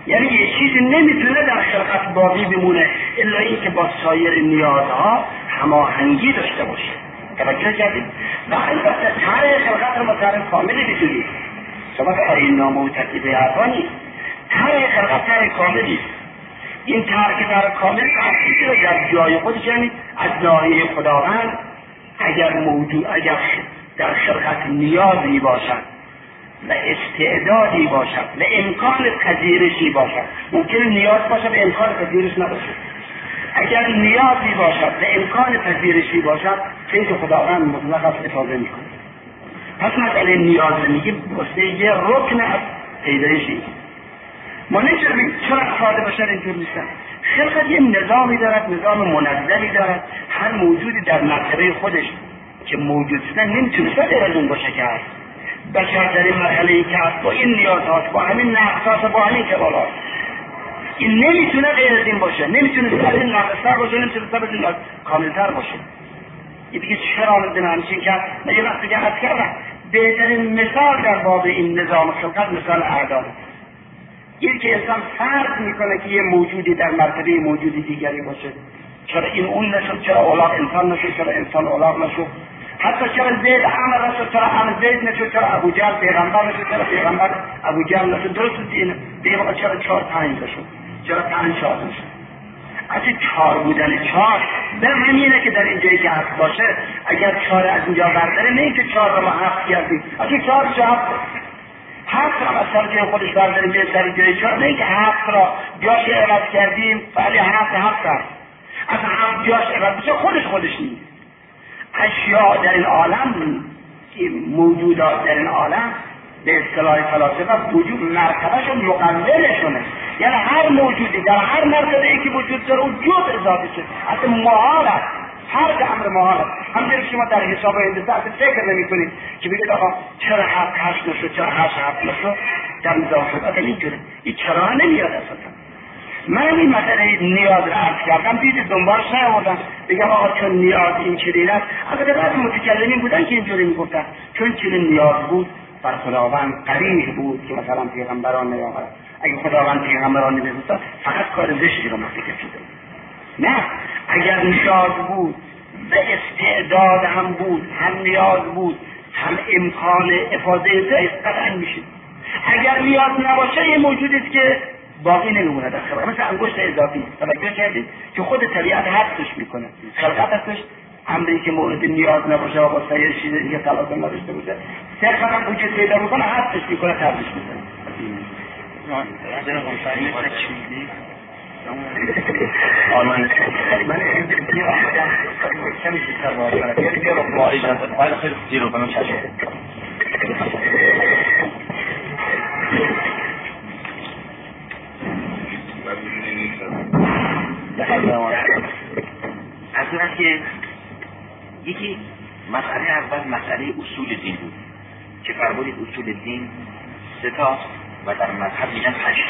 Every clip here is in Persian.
یعنی یه چیزی نمیتونه در خلقت باقی بمونه الا این که با سایر نیازها هماهنگی داشته باشه. توجه کردید؟ و البته طرح خلقت رو طرح کاملی بدونید. شما که این نامه و تکلیف حرفا نیست. طرح خلقت طرح کاملی است. این طرح کامل تحقیقی رو در جای خودش، یعنی از ناحیه خداوند اگر در خلقت نیازی باشد و استعدادی باشد و امکان پذیرشی باشد، ممکنه نیاز باشد و امکان پذیرش نباشد. اگر نیازی باشد و امکان پذیرشی باشد فیض خداوند مطلق است افاضه میکنه. پس مسئله نیاز رو میگه واسه یه رکن از پیدایشی. ما نمیشه بگیم چرا افراد بشر اینجور نیستن. خلقت یه نظامی دارد، نظام منظمی دارد. هر موجودی در مرتبه خودش که موجود شدن نمیتونه غیر از اون باشه که هست. بشر در این مرحله‌ای که هست با این نیازات، با همین نقصات، با همین کمالات، این نمیتونه غیر از این باشه. نمیتونه سر این نقصتر باشه، نمیتونه سر این کاملتر باشه. این دیگه چرا آمده همچین کرد؟ من یه وقتی که حد کردم بهترین مثال در باب این نظام خلقت مثال اعداد. این که انسان فرض میکنه که یه موجودی در مرتبه موجودی دیگری باشه. چرا این اون نشد؟ چرا اولاد انسان نشد؟ چرا انسان اولاد نشد؟ حتی چرا زید عمر نشد؟ چرا عمر زید نشد؟ چرا ابو جهل پیغمبر نشد؟ چرا پیغمبر ابو جهل نشد؟ درست دینه دیگه واقعا چرا 4 5 نشد؟ چرا 5 4 نشد؟ اصلا 4 بودن 4 به همینه که در این جایی که هست باشه. اگر 4 از اینجا برداره نه اینکه 4 رو ما 7 کردیم، اصلا 4 7 را از سر جای خودش برداریم به سر جای 4، نه اینکه 7 را جاش عوض کردیم ولی 7 هست. اصلا 7 جاش عوض بشه خودش نیست. اشیاء در این عالم، موجودات در این عالم به اصطلاح فلاسفه وجود مرتبهشون مقللشونه. یعنی هر موجودی در هر مرتبه ای که وجود داره اون جزء اضافه شده. اصلا محال است، هر امر محال است. همونجوری که شما در حساب هندسه اصلا فکر نمی‌کنید که بگید آقا چرا 7 8 نشد، چرا 8 7 نشد در نظام خلقت اینجوره. این چرا نمیاد اصلا. من این مسئله نیاز رو عرض کردم، دید دنبالش نیاوردم بگم آقا چون نیاز این چنین است. البته بعضی متکلمین بودن که اینجوری میگفتن چون چنین نیاز بود بر خداوند قریح بود که مثلا پیغمبران نیامد. اگه خداوند پیغمبران نمی‌فرستاد فقط کار زشتی رو مرتکب شده. نه، اگر نیاز بود و استعداد هم بود، هم نیاز بود، هم امکان افاضه زشت قطعا میشه. اگر نیاز نباشه یه موجودی است که باقی نمیمونه در خلقت، مثل انگشت اضافی. توجه کردید که خود طبیعت حفظش میکنه. خلقت هستش امری که مورد نیاز نباشه و با سایر چیز دیگه تلاقی نداشته باشه، صرفا هم وجود پیدا میکنه، حفظش میکنه، تبدیلش میکنه. من کمی بیشتر باید کنم یعنی بیا رو باید باید خیلی زیر رو به من چشم از اون است که یکی مسئله اول مسئله اصول دین بود که فرمودید اصول دین 3 تا و در مذهب میگن 8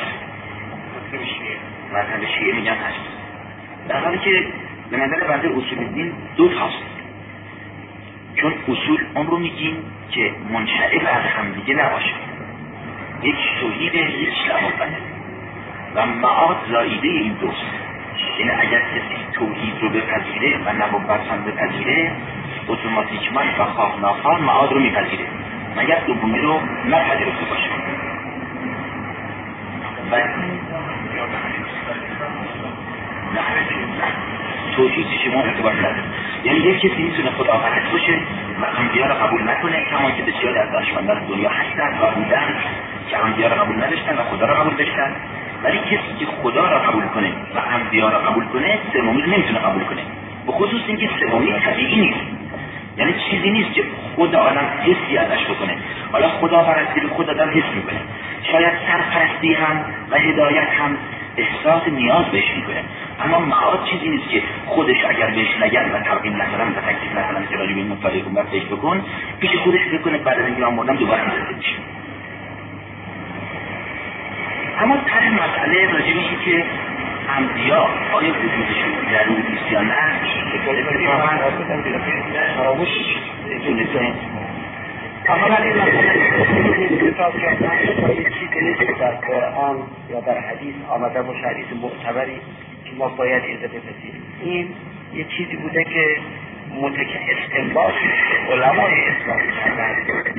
مذهب شیعه میگن 8. در حالی که به نظر بنده اصول دین 2 تاست، چون اصول اون رو میگیم که منشعب از همدیگه نباشه، یک توحید یک شعبانه و معاد زاییده این دوست. یعنی اگر کسی توحید رو بپذیره و نبوت هم بپذیره اتوماتیکمان و خواه ناخواه معاد رو میپذیره مگر دومی رو نپذیرفته باشه. نه توحید شما ارتباط نداره. یعنی یک کسی میتونه خداوند باشه و انبیا رو قبول نکنه، کما که بسیار از دانشمندان دنیا هستن و بودن که انبیا رو قبول نداشتن و خدا رو قبول داشتن، ولی کسی که خدا را قبول کنه و انبیا را قبول کنه سومی رو نمیتونه قبول کنه. به خصوص اینکه سومی طبیعی نیست، یعنی چیزی نیست که خود آدم حسی ازش بکنه. حالا خدا پرستی به خود آدم حس میکنه، شاید سرپرستی هم و هدایت هم احساس نیاز بهش میکنه، اما معاد چیزی نیست که خودش اگر بهش نگن و ترغیب نکنن و تکلیف نکنن که راجع به این مطالعه کن و فکر بکن پیش خودش بکنه بعد از اینکه من مردم دوباره زنده میشه. اما تر مسئله راجع به این که انبیا آیا وجودشون ضروری است یا نه اولا این کتاب کردن یه چیزی نیست در قرآن یا در حدیث آمده باشه، حدیث معتبری که ما باید ایده بپذیریم. این یه چیزی بوده که استنباط علمای اسلام کردن.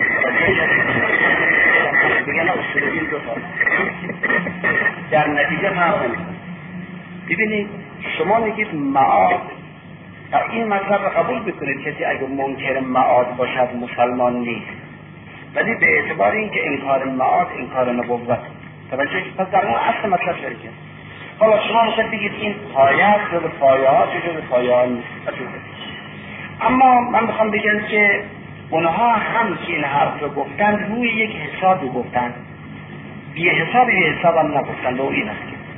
بگن اصول دین دو تا در نتیجه معقول. ببینید شما میگید معاد، این مطلب قبول بکنید کسی اگه منکر معاد باشد مسلمان نیست، ولی به اعتبار اینکه انکار معاد انکار نبوت توجه، پس در اون اصل مطلب شرکه. حالا شما میخواید بگید این پایه است جز پایه ها جز پایه ها نیست. اما من بخوام بگم که اونها هم که این حرف رو گفتن روی یک حسابی گفتن، بی حساب هم نگفتن. به این است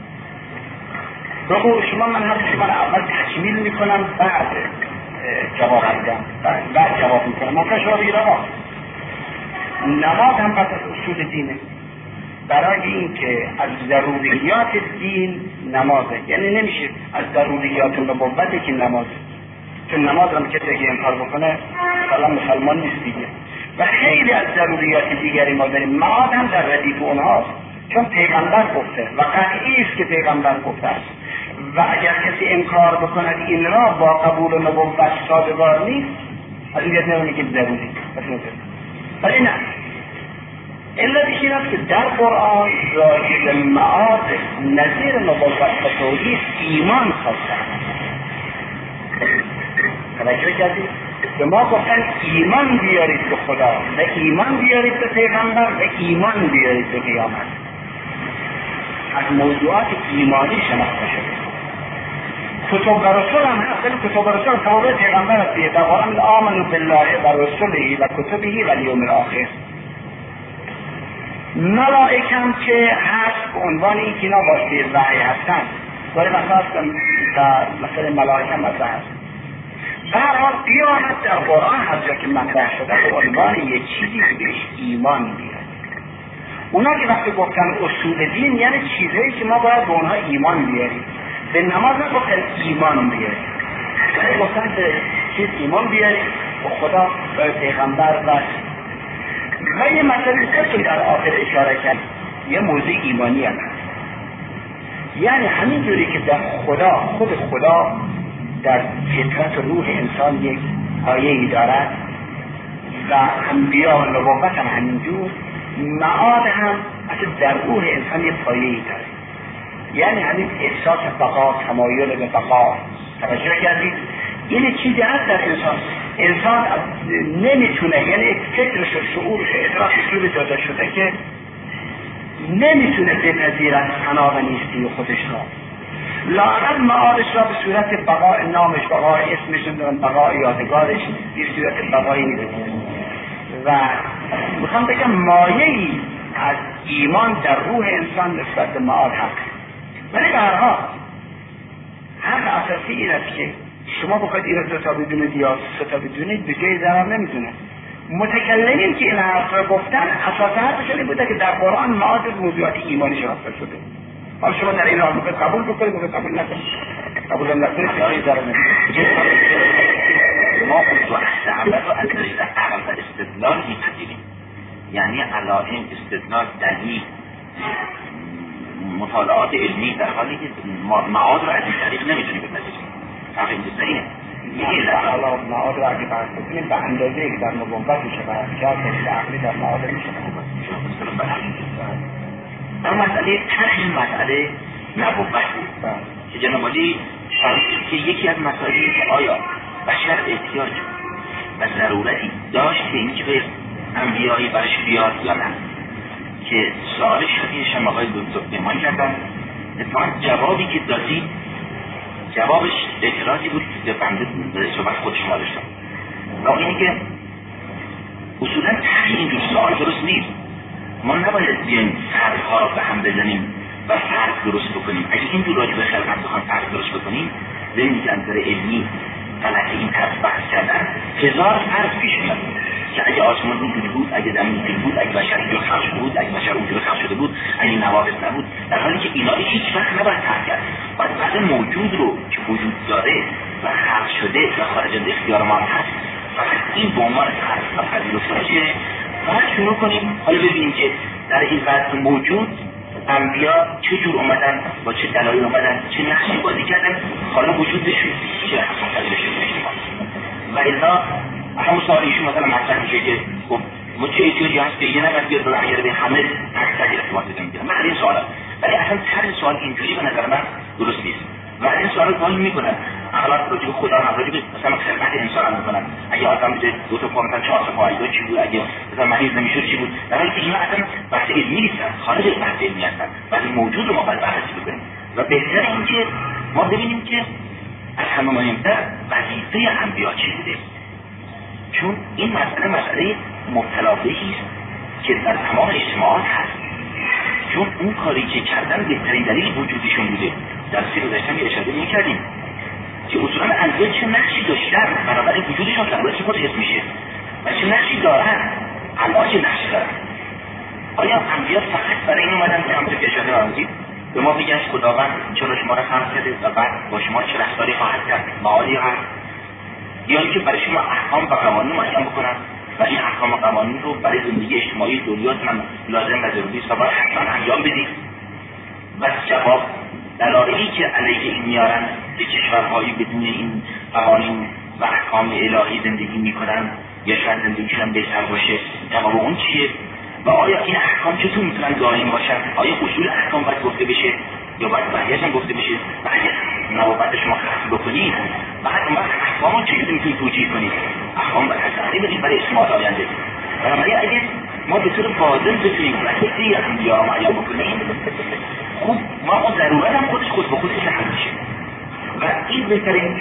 که بگو شما، من حرف شما رو اول تکمیل میکنم بعد جواب میدم، بعد جواب میکنم. ممکن شما بگید آقا نماز هم پس از اصول دینه، برای این که از ضروریات دین نمازه، یعنی نمیشه از ضروریات نبوته که نمازه، چون نماز هم کسی اگه انکار بکنه مثلا مسلمان نیست دیگه. و خیلی از ضروریات دیگری ما داریم، معاد هم در ردیف اونهاست، چون پیغمبر گفته و قطعی است که پیغمبر گفته است و اگر کسی انکار بکند این را با قبول نبوت سازگار نیست، از این نمیدونه که ضروری ولی نه. علتش این است که در قرآن راجع به معاد نظیر نبوت و توحید ایمان خواستن. توجه کردید؟ به ما گفتن ایمان بیارید به خدا و ایمان بیارید به پیغمبر و ایمان بیارید به قیامت. از موضوعات ایمانی شناخته شده. کتب و رسول هم هست، ولی کتب و رسول تابع پیغمبر است. در قرآن آمنوا بالله و رسوله و کتبه و الیوم الاخر. ملائکه هم که هست به عنوان این که اینا واسطه وحی هستن، ولی مثلا ملائکه هم هست. در حال قیامت در قرآن هر جا که مطرح شده به عنوان یک چیزی که بهش ایمان بیارد. اونا که وقتی گفتن اصول دین یعنی چیزهایی که ما باید به اونها ایمان بیاریم. به نماز نگفتن ایمان بیاریم، ولی گفتن به چیز ایمان بیاریم، به خدا و پیغمبر و یه مسئله که در آخر اشاره کرد، یه موضوع ایمانی هم هست. یعنی همین جوری که در خود خدا در فطرت روح انسان یک پایه‌ای دارد و انبیا و نبوت هم همینجور، معاد هم اصلا در روح انسان یک پایه‌ای داره. یعنی همین احساس بقا، تمایل به بقا. توجه کردید؟ این چیزی هست در انسان نمیتونه، یعنی فکرش و شعورش و ادراکش رو داده شده که نمیتونه بپذیرد فنا و نیستی خودش را. لااقل معادش را به صورت بقای نامش، بقای اسمش، بقای یادگارش به صورت بقایی می‌بینه. و میخوام بگم مایه‌ای از ایمان در روح انسان نسبت به معاد هست. ولی به هر حال حق اساسی این است که شما بخواید این رو تا بدونید یا سه تا بدونید به جای ضرر نمیتونه. متکلمین که این حرف رو گفتن اساسا حرفشون این بوده که در قرآن معاد موضوعات ایمانی شناخته شده. حالا شما در این حال میخواید قبول بکنید، میخواید قبول نکنید. قبول نکنید به جای ضرر نمیتونه. ما تو اول رو از طریق عقل و استدلال میپذیریم، یعنی علائم، استدلال، دلیل، مطالعات علمی، در حالی که معاد رو از این طریق نمیتونیم بپذیریم. تقریبا صحیحه. حالا معاد رو اگه بحث بکنیم به اندازه که در نبوت میشه بحث کرد، دلیل عقلی در معاد میشه. اما مسئله این مسئله نبوت بود که جناب عالی فرمودید که یکی از مسائلی که آیا بشر احتیاج و ضرورتی داشت که این که به انبیایی برش بیاد یا نه، که سوالش شدیدش هم آقای دکتر ایمان کردن. اتفاقا جوابی که دادید جوابش اعتراضی بود که بنده به صحبت خودش ما داشتم و اینه که اصولا این جور سوال درست نیست. ما نباید بیایم فرقها را به هم بزنیم و فرق درست بکنیم. اگه این جور راجع به خلقت بخوایم فرق درست بکنیم، ببینید که از نظر علمی غلط این طرف بحث کردن هزار فرق پیش میاد که اگه آسمان اینجوری بود، اگه زمین اینجوری بود، اگه بشر اینجوری خلق شده بود، اگه بشر اونجوری خلق شده بود، اگه نواقص نبود، در حالی که اینا هیچ وقت نباید ترک کرد. باید بعض موجود رو که وجود داره و خلق شده و خارج از اختیار ما هست، فقط این به عنوان فرق پذیرفته باشه فقط شروع کنیم حالا ببینیم که در این وضع موجود انبیا چه جور اومدن، با چه دلایل اومدن، چه نقشی بازی کردن، حالا وجودشون چه اصلا بشه و الا همون سوال ایشون مثلا مطرح میشه که خب ما چه احتیاجی هست که یه نفر بیاد بالا اگر به همه اکثر ارتباط بده میگیرن من این سوالا، ولی اصلا طرح سوال اینجوری به نظر من درست نیست و این سوال رو میکنن اغلب راجع به خدا هم راجع به مثلا خدمت انسان میکنن اگه آدم دو تا پا مثلا 4 تا پا چی بود، اگه مثلا مریض نمیشد چی بود، در حالی که اینا اصلا بحث علمی نیستن، خارج از بحث علمی هستن، ولی موجود رو ما باید بررسی بکنیم و بهتر این که ما ببینیم که از همه مهمتر وظیفه انبیا چی بوده، چون این مسئله مبتلا بهی است که در تمام اجتماعات هست، چون اون کاری که کردن بهترین دلیل وجودشون بوده. در سیر گذشته اشاره می‌کردیم که اصولا انبیا چه نقشی داشتن بنابراین وجودشون باعث خود حس میشه و چه نقشی دارن، الان چه نقشی دارن. آیا انبیا فقط برای این اومدن که همونطور که اشاره آمدید به ما بگن خداوند چرا شما را خلق کرده و بعد با شما چه رفتاری خواهد کرد، معالی هست، یا اینکه برای شما احکام و قوانین معین بکنن و این احکام و قوانین رو برای زندگی اجتماعی دنیاتون لازم و ضروری است و باید حتما انجام بدید. و جواب دلایلی که علیه این میارن که کشورهایی بدون این قوانین و احکام الهی زندگی میکنن یا شاید زندگیشون بهتر باشه، جواب اون چیه و آیا این احکام چطور میتونن دائم باشن؟ آیا اصول احکام باید گفته بشه یا باید بقیه‌شون گفته بشه و اگه نوبت شما خاص بکنید بعد اون وقت احکام رو چجوری میتونید توجیه کنید؟ احکام باید تغییر بدید برای اجتماعات آینده. بنابراین اگه ما به طور واضح بتونیم وظیفه انبیا رو معین بکنیم، خوب ما اون ضرورت هم خود به خودش حل میشه و این بهترین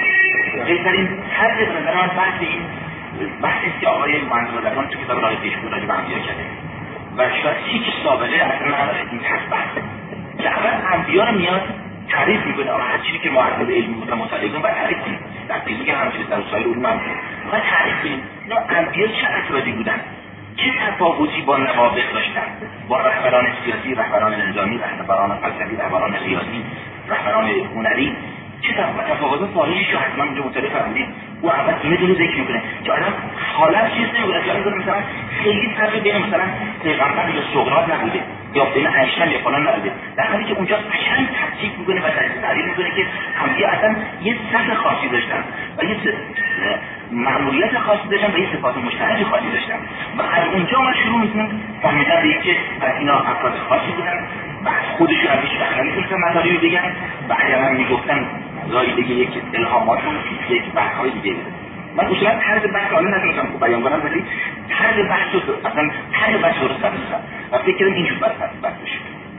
طرز به نظر من بحثی که آقای منظورلگان تو کتاب راه پیشگو راجع به انبیا کرده و شاید هیچ سابقه اصلا نداره این بحث که اول انبیا رو میاد تعریف میکنه، هر چیزی که ما از علمی مطالعه کنیم باید تعریف کنیم، در فیزیک هم همچنین در وسایل علوم هم باید تعریف کنیم انبیا چه افرادی بودن، چه تفاوتی با نوابغ داشتن، با رهبران سیاسی، رهبران نظامی، رهبران فلسفی، رهبران ریاضی، رهبران هنری، چه تفاوت فاحشی رو حتما اونجا مطالعه فرمودید. او اول اینه دونو ذکر میکنه که آدم حالت چیز نمیگونه که آدم مثلا خیلی فرقی بین مثلا پیغمبر یا سقراط نبوده یا بین اینشتین یا فلان نبوده، در حالی که اونجا قشنگ تفسیر میکنه و تعریف میکنه که همدیگه اصلا یه سطح خاصی داشتن و یه مأموریت خاصی داشتن و یه صفات مشترک خاصی داشتن و از اونجا ما شروع میکنیم فهمیدن به که از اینا افراد خاصی بودن و از خودشون از هیچ وقت نمیتونستن مطالبی بگن و اگر هم میگفتن گاهی دیگه یک الهامات یک بحث‌های دیگه بود. من اصولا طرز بحث آنه نتونستم بیان کنم ولی طرز بحث رو اصلا طرز بحث رو سرستم و فکر کردم اینجور بحث بشه.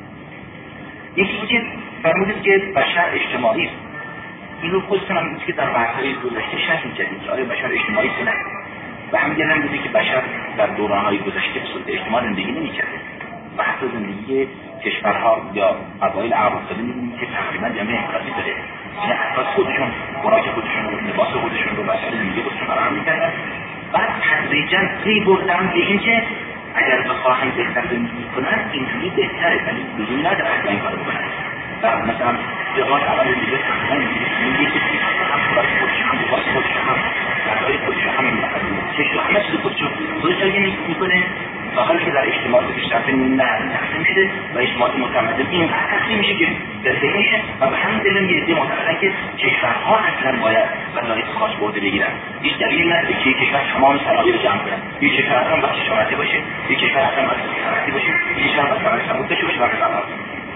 یکی این که فرمودید که بشر اجتماعی است. این رو خودتون هم که در بحث‌های گذشته شرح می‌کردید که آیا بشر اجتماعی است نه و همین هم بودی که بشر در دوران‌های گذشته به صورت اجتماعی زندگی نمی‌کرده و حتی زندگی کشورها یا قبایل عرب افتاده می‌بینید که تقریبا جمعی انقراضی داره. یعنی افراد خودشون خوراک خودشون رو، لباس خودشون رو، وسایل زندگی خودشون فراهم می‌کردن. بعد تدریجاً پی بردن به اینکه اگر بخواهن بهتر زندگی کنن اینجوری بهتره، ولی لزومی نداره اصلا این کارو بکنن. مثلا جهان اول دیگه میگه که هم خوراک خودشون، هم لباس خودشون، هم غذای خودشون، هم چشم همه چیز خودشون میکنه تا حالی که در اجتماعات پیشرفته نه تقسیم شده و اجتماعات متمدن این تقسیم میشه که دسته میشه و به همین دلیل میرسه معتقدن که کشورها اصلا باید وظایف خاص به عهده بگیرن. هیچ دلیلی نداره که یک کشور تمام صنایع رو جمع کنه، یک کشور اصلا باید کشاورزی باشه، یک کشور اصلا باید صنعتی باشه، یک کشور باید صنایع سبک داشته باشه و غیره.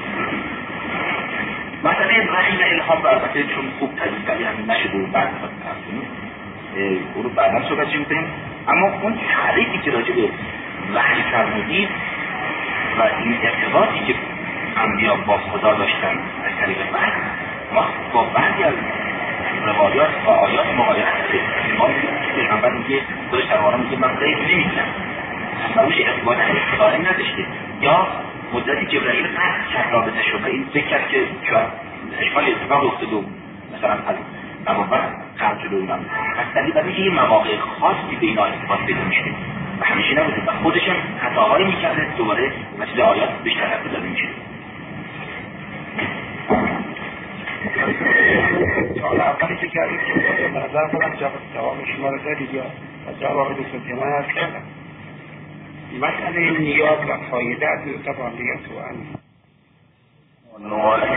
مسئله وحی و الهام البته چون خوب تجزیه کردن نشده و بعد اون رو بعدا صحبت می‌کنیم، اما اون تعریفی که راجع به وحی فرمودید و این ارتباطی که انبیا با خدا داشتن از طریق وحی ما با بعضی از روایات و آیات مقایسه کردیم. ما پیغمبر میگه خودش در قرآن میگه من غیب نمی‌دونم، اصلا اوش ارتباط اختیاری نداشته، یا مدتی جبرائیل قطع کرد رابطه‌اش رو و این فکر کرد که شاید اشکال اتفاق افتاد و مثلا از نبوت خرج شده اونم از طریق برای یه مواقع خاصی به اینا ارتباط پیدا میشه و همیشه نبوده و خودشون خطاهایی میکرده دوباره مثل آیات بیشتر حرف داده میشه. سوال اولی که کردید که به نظر خودم جواب شما رو دادید یا جواب دوستان که من هست کردم مسئله نیاز و فایده از متقابلیت و نوع